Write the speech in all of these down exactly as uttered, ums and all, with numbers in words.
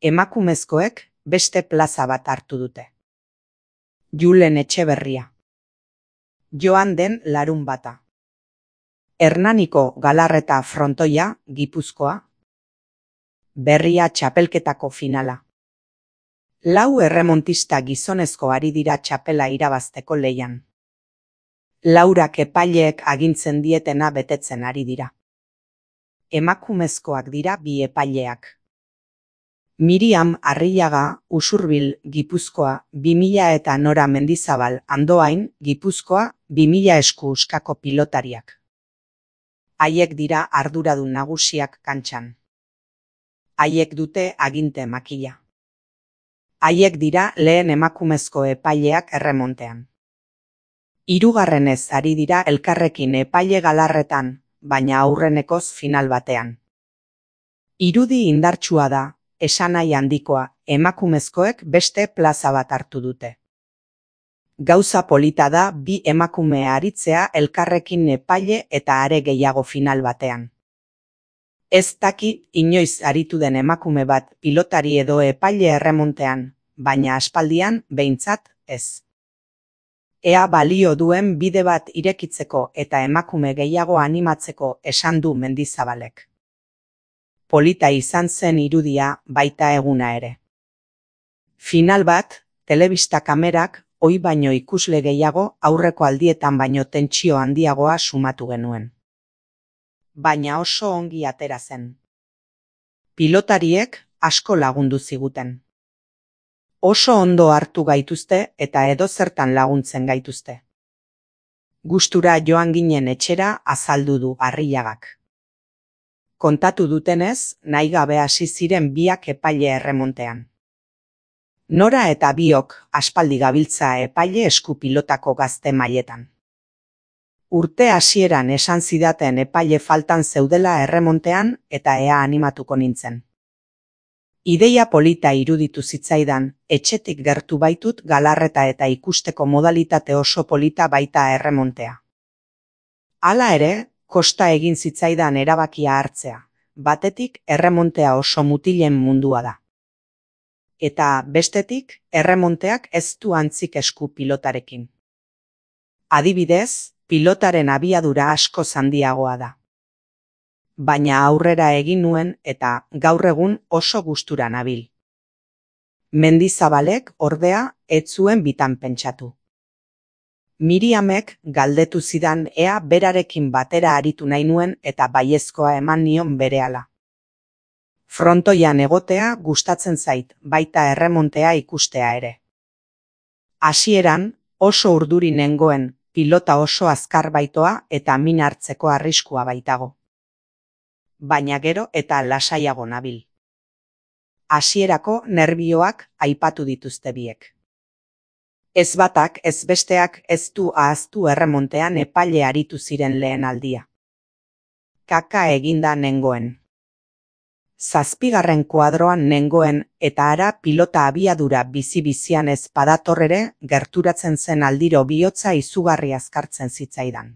Emakumezkoek beste plaza bat hartu dute. Julen Etxeberria. Joan den larunbata. Hernaniko Galarreta frontoia, Gipuzkoa. Berria txapelketako finala. Lau erremontista gizonezko ari dira txapela irabazteko lehian. Laurak epaileek agintzen dietena betetzen ari dira. Emakumezkoak dira bi epaileak. Miriam Arrillaga, Usurbil, Gipuzkoa, bi mila eta Nora Mendizabal, Andoain, Gipuzkoa, bi mila esku-uskako pilotariak. Haiek dira arduradun nagusiak kantxan. Haiek dute aginte makila. Haiek dira lehen emakumezko epaileak erremontean. Hirugarrenez ari dira elkarrekin epaile Galarretan, baina aurrenekoz final batean. Irudi indartsua da, esanahi handikoa, emakumezkoek beste plaza bat hartu dute. Gauza polita da bi emakume aritzea elkarrekin epaile eta are gehiago final batean. Ez dakit inoiz aritu den emakume bat pilotari edo epaile erremontean, baina aspaldian behintzat ez. Ea balio duen bide bat irekitzeko eta emakume gehiago animatzeko esan du Mendizabalek. Polita izan zen irudia baita eguna ere. Final bat, telebista kamerak, ohi baino ikusle gehiago aurreko aldietan baino tentsio handiagoa sumatu genuen. Baina oso ongi atera zen. Pilotariek asko lagundu ziguten. Oso ondo hartu gaituzte eta edozertan laguntzen gaituzte. Gustura joan ginen etxera azaldu du Arrillagak. Kontatu dutenez, nahi gabe hasi ziren biak epaile erremontean. Nora eta biok aspaldi gabiltza epaile eskupilotako gazte mailetan. Urte hasieran esan zidaten epaile faltan zeudela erremontean eta ea animatuko nintzen. Ideia polita iruditu zitzaidan, etxetik gertu baitut Galarreta eta ikusteko modalitate oso polita baita erremontea. Hala ere, kosta egin zitzaidan erabakia hartzea, batetik erremontea oso mutilen mundua da. Eta bestetik, erremonteak ez du antzik esku pilotarekin. Adibidez, pilotaren abiadura asko handiagoa da. Baina aurrera egin nuen eta gaur egun oso gustura nabil. Mendizabalek, ordea, ez zuen bitan pentsatu. Miriamek galdetu zidan ea berarekin batera aritu nahi nuen eta baiezkoa eman nion berehala. Frontoian egotea gustatzen zait, baita erremontea ikustea ere. Hasieran oso urduri nengoen, pilota oso azkar baitoa eta min hartzeko arriskua baitago. Baina gero eta lasaiago nabil. Hasierako nerbioak aipatu dituzte biek. Ez batak ez besteak ez du ahaztu erremontean epaile aritu ziren lehen aldia. Kaka eginda nengoen. Zazpigarren kuadroan nengoen eta ara pilota abiadura bizi-bizian ez badatorrere gerturatzen zen aldiro bihotza izugarri azkartzen zitzaidan.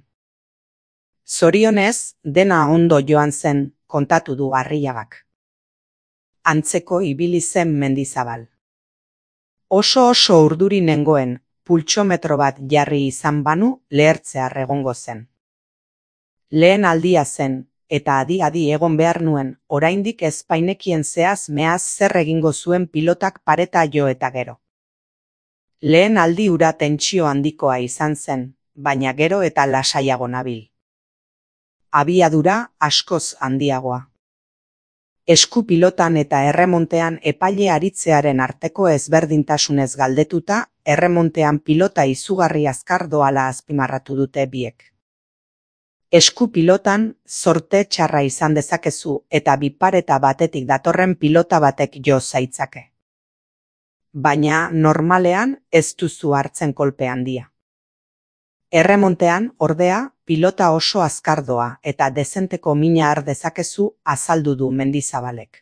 Zorionez, dena ondo joan zen, kontatu du Arrillagak. Antzeko ibili zen Mendizabal. Oso oso urduri nengoen, pultsometro bat jarri izan banu lehertzear egongo zen. Lehen aldia zen, eta adi-adi egon behar nuen, oraindik ez bainekien zehaz meaz zer egingo zuen pilotak pareta jo eta gero. Lehen aldi hura tentsio handikoa izan zen, baina gero eta lasaiago nabil. Abiadura askoz handiagoa. Esku pilotan eta erremontean epaile aritzearen arteko ezberdintasunez galdetuta, erremontean pilota izugarri azkar doala azpimarratu dute biek. Esku pilotan zorte txarra izan dezakezu eta bipareta batetik datorren pilota batek jo zaitzake. Baina normalean ez duzu hartzen kolpe handia. Erremontean, ordea, pilota oso azkar doa eta dezenteko mina har dezakezu azaldu du Mendizabalek.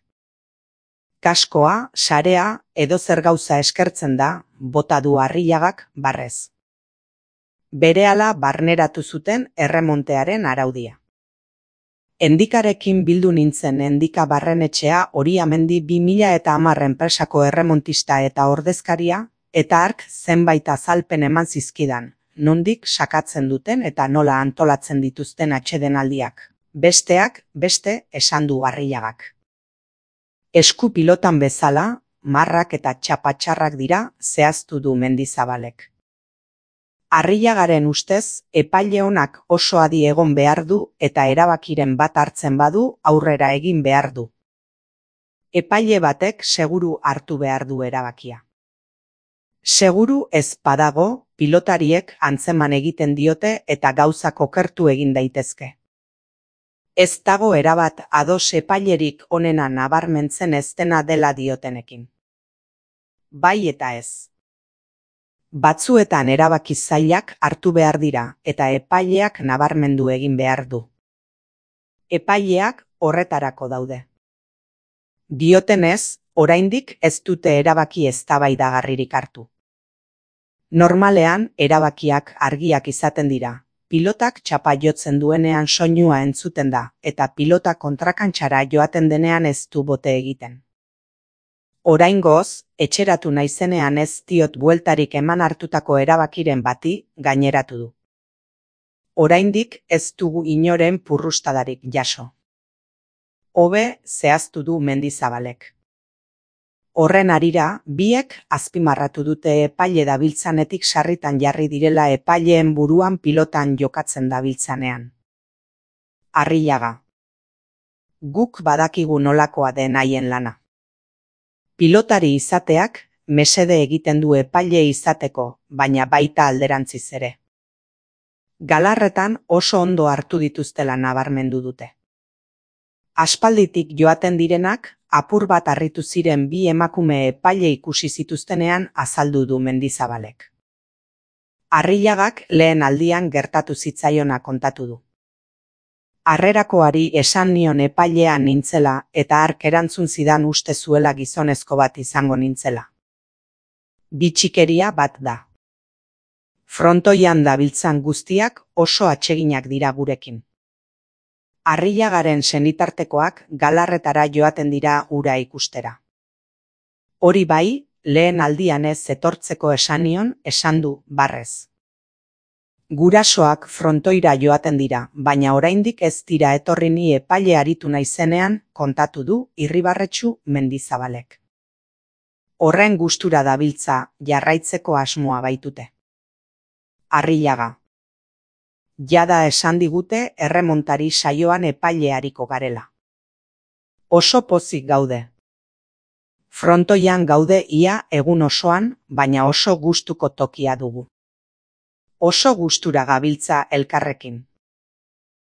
Kaskoa, sarea, edozer gauza eskertzen da, bota du Arrillagak barrez. Berehala barneratu zuten erremontearen araudia. Endikarekin bildu nintzen Endika Barrenetxea Oriamendi bi mila eta hamar enpresako erremontista eta ordezkaria, eta hark zenbait azalpen eman zizkidan, nondik sakatzen duten eta nola antolatzen dituzten atsedenaldiak. Besteak, beste, esan du Arrillagak. Esku pilotan bezala, marrak eta txapatxarrak dira, zehaztu du Mendizabalek. Arrillagaren ustez, epaile onak oso adi egon behar du eta erabakiren bat hartzen badu aurrera egin behar du. Epaile batek seguru hartu behar du erabakia. Seguru ez badago, pilotariek antzeman egiten diote eta gauzak okertu egin daitezke. Ez dago erabat ados epailerik onena nabarmentzen ez dena dela diotenekin. Bai eta ez. Batzuetan erabaki zailak hartu behar dira eta epaileak nabarmendu egin behar du. Epaileak horretarako daude. Diotenez, oraindik ez dute erabaki eztabaidagarririk hartu. Normalean, erabakiak argiak izaten dira. Pilotak txapa jotzen duenean soinua entzuten da, eta pilota kontrakantxara joaten denean ez du bote egiten. Oraingoz, etxeratu naizenean ez diot bueltarik eman hartutako erabakiren bati gaineratu du. Oraindik ez dugu inoren purrustadarik jaso. Hobe zehaztu du Mendizabalek. Horren harira, biek azpimarratu dute epaile dabiltzanetik sarritan jarri direla epaileen buruan pilotan jokatzen dabiltzanean. Arrillaga. Guk badakigu nolakoa den haien lana. Pilotari izateak mesede egiten du epaile izateko, baina baita alderantziz ere. Galarretan oso ondo hartu dituztela nabarmendu dute. Aspalditik joaten direnak, apur bat harritu ziren bi emakume epaile ikusi zituztenean azaldu du Mendizabalek. Arrillagak lehen aldian gertatu zitzaiona kontatu du. Harrerakoari esan nion epailean nintzela eta hark erantzun zidan uste zuela gizonezko bat izango nintzela. Bitxikeria bat da. Frontoian dabiltzan guztiak oso atseginak dira gurekin. Arrillagaren senitartekoak galarretara joaten dira ura ikustera. Hori bai, lehen aldian ez etortzeko esan nion, esan du barrez. Gurasoak frontoira joaten dira, baina oraindik ez dira etorri ni epaile aritu naizenean, kontatu du Irribarretxu Mendizabalek. Horren gustura dabiltza jarraitzeko asmoa baitute. Arrillaga. Jada esan digute erremontari saioan epaile ariko garela. Oso pozik gaude. Frontoian gaude ia egun osoan, baina oso gustuko tokia dugu. Oso gustura gabiltza elkarrekin.